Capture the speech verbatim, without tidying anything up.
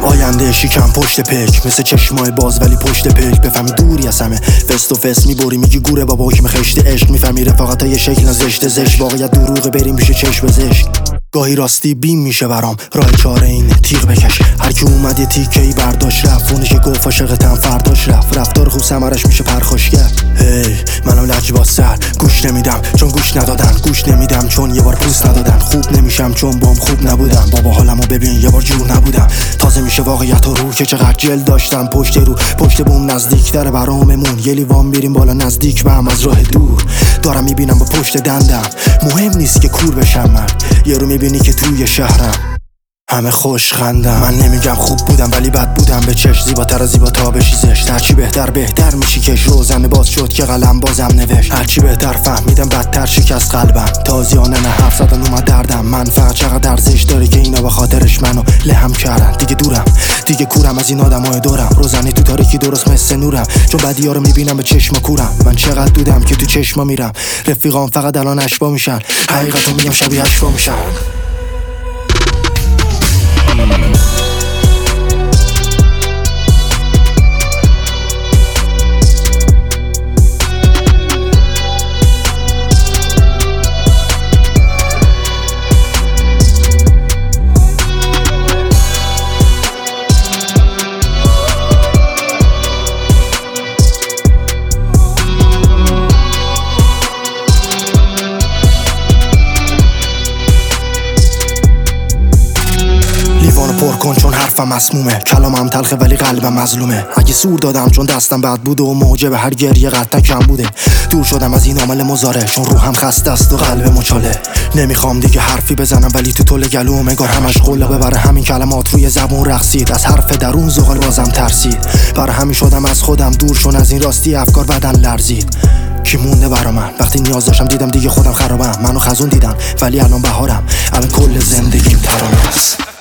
آینده شیکم پشت پک، مثل چشمای باز ولی پشت پک. بفهمی دوری از همه فست و فست میبری میگی گوره بابا حکم خشت عشق. میفهمی رفاقت های شکل زشت زشت، واقعیت دروغه بریم میشه چشم زشت. گاهی راستی بیم میشه برام، راه چاره اینه تیغ بکش. هر کی اومد یه تیکه‌ای برداشت رفت، اونی که گفت عاشقتم فرداش رفت. رفتار خوب ثمرش میشه پرخاشگر. هی منم لجباز سر گوش نمیدم چون گوش ندادن، گوش نمیدم چون یه بار پوست ندادن. خوب نمیشم چون بام خوب نبودم، بابا حالمو ببین یه بار جور نبودم. تازه میشه واقعیت رو که چقدر جل داشتم پشت رو پشت بوم نزدیک داره براممون. یه لیوان میریم بالا نزدیک به هم از راه دور. دارم میبینم با پشت دندم، مهم نیست که کور بشم من. یه رو میبینی که توی شهرم همه خوش خندم. من نمیگم خوب بودم ولی بد بودم به چش، زیباتر از زیبا تا بشی زشت. هرچی بهتر بهتر میشی کش، روزنه باز شد که قلم بازم نوشت. هرچی بهتر فهمیدم بدتر شکست قلبم. تازیانه نه حرف زدن اومد دردم. من فقط چقدر ارزش داره که اینا به خاطرش منو لهم کردن. دیگه دورم دیگه کورم از این آدمای دورم، روزنه تو تاریکی درست مثل نورم. چون بدی‌ها رو میبینم به چشم کورم. من چقدر دودم که تو چشما میرم، رفیقام فقط الان اشبا میشن. حقیقتو میگم شبیه اشبا میشن. لیوانو پر کن چون حرفم مسمومه، کلامم تلخه ولی قلبم مظلومه. اگه سور دادم چون دستم بد بوده و موجب هر گریه قطعا کم بوده. دور شدم از این عمل مزاره چون روحم خسته است و قلب مچاله. نمیخوام دیگه حرفی بزنم ولی تو طول گلوم انگار همش قله ببره. همین کلمات روی زبون رقصید، از حرف درون زغال بازم ترسید. برای همین شدم از خودم دور، شون از این راستی افکار بدن لرزید. کی مونده برا من وقتی نیاز داشتم دیدم دیگه خودم خرابم. منو خزون دیدن ولی الان بهارم، الان کل زندگیم ترانه است.